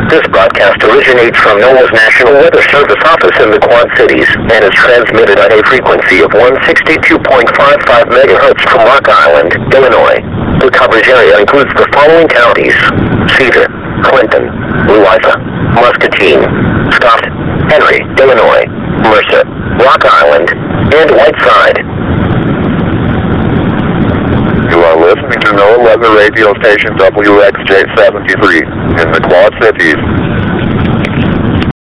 This broadcast originates from NOAA's National Weather Service office in the Quad Cities and is transmitted at a frequency of 162.55 megahertz from Rock Island, Illinois. The coverage area includes the following counties: Cedar, Clinton, Louisa, Muscatine, Scott, Henry, Illinois, Mercer, Rock Island, and Whiteside. You are listening to NOAA Weather Radio Station WXJ-73 in the Quad Cities.